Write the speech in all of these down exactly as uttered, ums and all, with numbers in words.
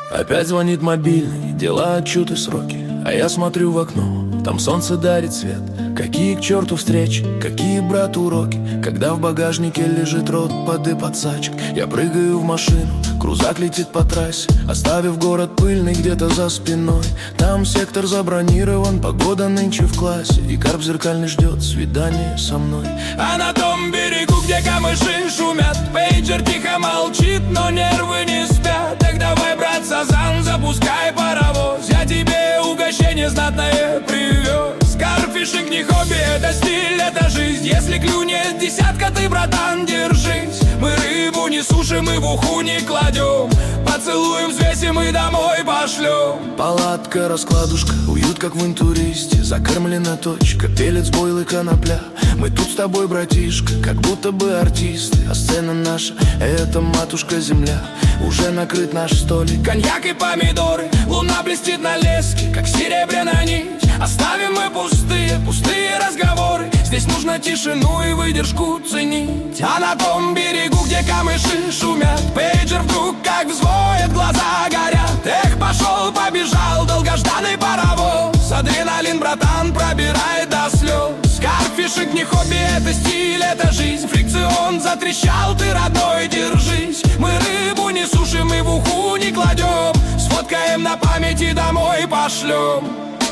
Опять звонит мобильный, дела, отчеты, сроки. А я смотрю в окно, там солнце дарит свет. Какие к черту встречи, какие, брат, уроки, когда в багажнике лежит рот под и подсачек. Я прыгаю в машину, крузак летит по трассе, оставив город пыльный где-то за спиной. Там сектор забронирован, погода нынче в классе, и карп зеркальный ждет свидание со мной. А на том берегу, где камыши шумят, пейджер тихо молчит, но нервы не спят. Так давай, брат Сазан, запускай паровоз, я тебе угощение знатное привез. Карфишинг не хобби, это стиль, это жизнь. Если клюнет десятка, ты, братан, держись. Мы рыбу не сушим и в уху не кладем, поцелуем, взвесим и домой пошлем. Палатка, раскладушка, уют как в интуристе, закормлена точка, пелец, бойлы, конопля. Мы тут с тобой, братишка, как будто бы артисты, а сцена наша — это матушка земля. Уже накрыт наш столик, коньяк и помидоры, луна блестит на леске, как серебряная нить. Оставим мы пустые, пустые разговоры. Здесь нужно тишину и выдержку ценить. А на том берегу, где камыши шумят, пейджер вдруг как взвоет, глаза горят. Эх, пошел, побежал долгожданный паровоз. Адреналин, братан, пробирает до слез. Карфишинг не хобби, это стиль, это жизнь. Фрикцион затрещал, ты, родной, держись. Мы рыбу не сушим и в уху не кладем, сфоткаем на память и домой пошлем.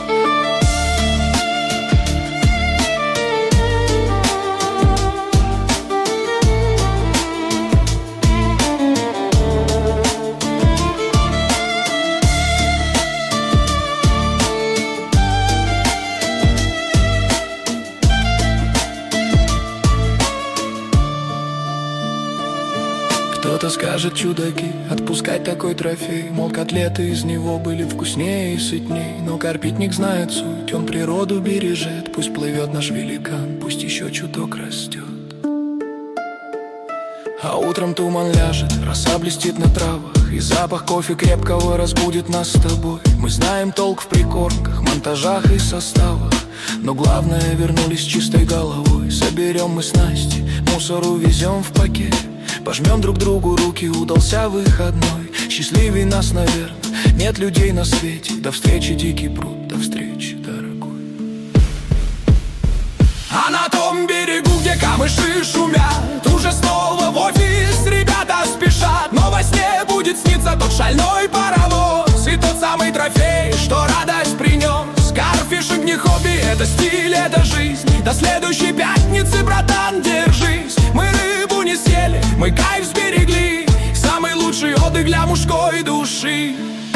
Кто-то скажет, чудаки, отпускать такой трофей. Мол, котлеты из него были вкуснее и сытней. Но карпитник знает суть, он природу бережет. Пусть плывет наш великан, пусть еще чуток растет. А утром туман ляжет, роса блестит на травах, и запах кофе крепкого разбудит нас с тобой. Мы знаем толк в прикормках, монтажах и составах, но главное, вернулись чистой головой. Соберем мы снасти, мусор увезем в пакет, пожмем друг другу руки, удался выходной. Счастливей нас, наверное, нет людей на свете. До встречи, дикий пруд, до встречи, дорогой. А на том берегу, где камыши шумят, уже снова в офис ребята спешат. Но во сне будет сниться тот шальной паровоз и тот самый трофей, что радость принес. Карфишинг не хобби, это стиль, это жизнь. До следующей пятницы, братан, держись. Мы рыбу не съели, мы кайф сберегли, самый лучший отдых для мужской души.